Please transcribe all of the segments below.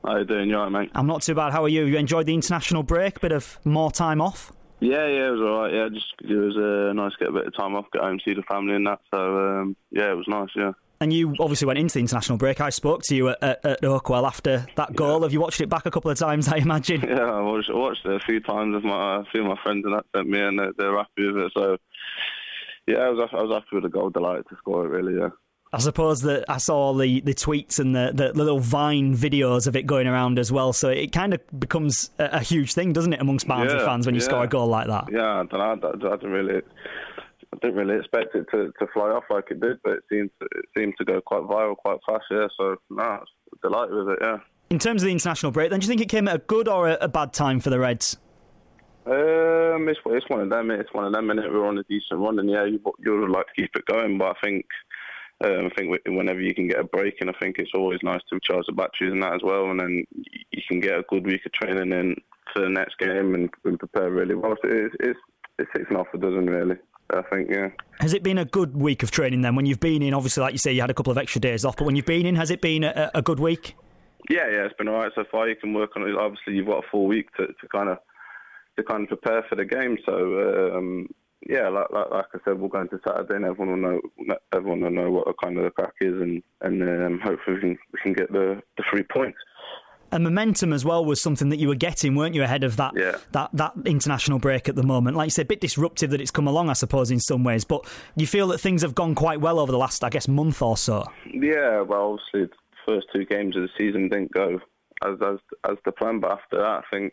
How you doing? You alright, mate? I'm not too bad. How are you? You enjoyed the international break? Bit of more time off? Yeah, it was alright. Yeah, it was nice to get a bit of time off, get home, see the family and that. So, it was nice, yeah. And you obviously went into the international break. I spoke to you at Oakwell after that goal. Have you watched it back a couple of times, I imagine? Yeah, I watched it a few times with a few of my friends and that sent me, and they're happy with it. So, yeah, I was happy with the goal. Delighted to score it, really, yeah. I suppose that I saw the tweets and the little Vine videos of it going around as well, so it kind of becomes a huge thing, doesn't it, amongst Barnsley fans when you score a goal like that? Yeah, I didn't really expect it to fly off like it did, but it seemed to go quite viral quite fast, yeah, so I was delighted with it, yeah. In terms of the international break, then, do you think it came at a good or a bad time for the Reds? It's one of them, innit? We're on a decent run, and yeah, you would like to keep it going, but I think whenever you can get a break, and I think it's always nice to recharge the batteries and that as well, and then you can get a good week of training in for the next game and prepare really well. So it's 6.5 a dozen, really, I think, yeah. Has it been a good week of training then? When you've been in, obviously, like you say, you had a couple of extra days off, but when you've been in, has it been a good week? Yeah, it's been all right so far. You can work on it. Obviously, you've got a full week to kind of prepare for the game, so... yeah, like I said, we'll go into Saturday and everyone will know what kind of the crack is, and hopefully we can get the 3 points. And momentum as well was something that you were getting, weren't you, ahead of that international break at the moment? Like you said, a bit disruptive that it's come along, I suppose, in some ways, but you feel that things have gone quite well over the last, I guess, month or so? Yeah, well, obviously the first 2 games of the season didn't go as the plan, but after that, I think...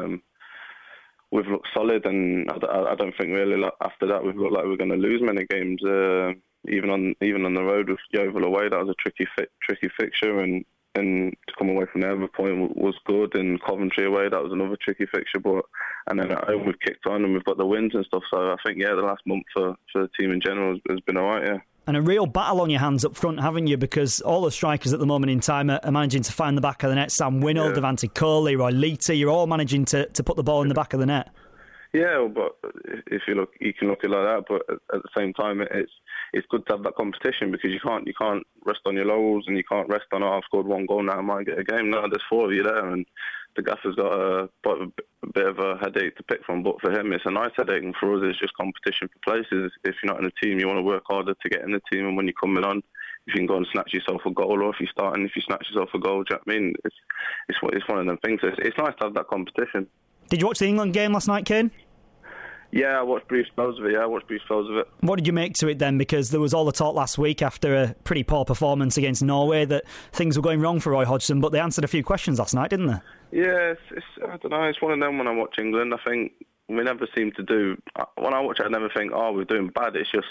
we've looked solid, and I don't think really after that we've looked like we're going to lose many games. Even on the road with Yeovil away, that was a tricky fixture, and to come away from the other point was good. And Coventry away, that was another tricky fixture. And then at home we've kicked on and we've got the wins and stuff. So I think the last month for the team in general has been alright. Yeah. And a real battle on your hands up front, haven't you? Because all the strikers at the moment in time are managing to find the back of the net. Sam Winnall, Devante Cole, Leroy Lita, you're all managing to put the ball in the back of the net. Yeah, but if you can look at it like that. But at the same time, it's good to have that competition, because you can't rest on your laurels, and you can't rest on, I've scored 1 goal now, I might get a game. No, there's 4 of you there, and the gaffer's got a bit of a headache to pick from. But for him, it's a nice headache, and for us, it's just competition for places. If you're not in a team, you want to work harder to get in the team, and when you're coming on, if you can go and snatch yourself a goal, or if you snatch yourself a goal, do you know what I mean? It's one of them things. It's nice to have that competition. Did you watch the England game last night, Kane? Yeah, I watched brief spells of it. What did you make to it then? Because there was all the talk last week after a pretty poor performance against Norway that things were going wrong for Roy Hodgson, but they answered a few questions last night, didn't they? Yeah, I don't know. It's one of them when I watch England. I think we never seem to do... When I watch it, I never think, we're doing bad. It's just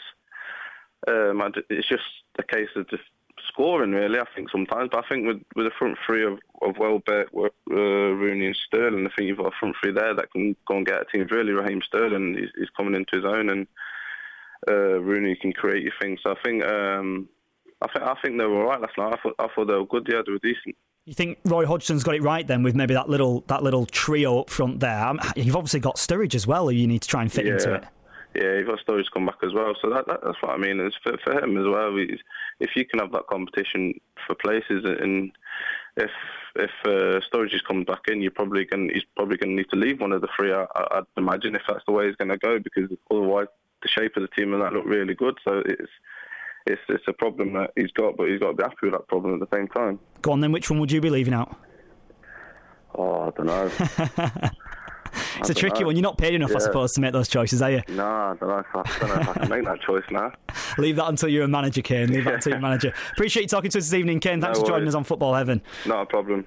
a case of just scoring, really, I think, sometimes. But I think with the front three of Welbeck, Rooney and Sterling, I think you've got a front three there that can go and get a team. Really, Raheem Sterling is coming into his own, and Rooney can create your things. So I think they were all right last night. I thought they were good. Yeah, they were decent. You think Roy Hodgson's got it right then with maybe that little trio up front there? You've obviously got Sturridge as well, who you need to try and fit into it. Yeah, you've got Sturridge come back as well, so that's what I mean. It's for him as well. If you can have that competition for places, and if Sturridge comes back in, he's probably going to need to leave one of the 3. I'd imagine, if that's the way he's going to go, because otherwise the shape of the team and that look really good. So it's a problem that he's got, but he's got to be happy with that problem at the same time. Go on then, which one would you be leaving out? I don't know. It's a tricky one. You're not paid enough, I suppose, to make those choices, are you? No, I don't know if I can make that choice now. Leave that until you're a manager, Kane. Leave that until you're a manager. Appreciate you talking to us this evening, Kane. Thanks for joining us on Football Heaven. Not a problem.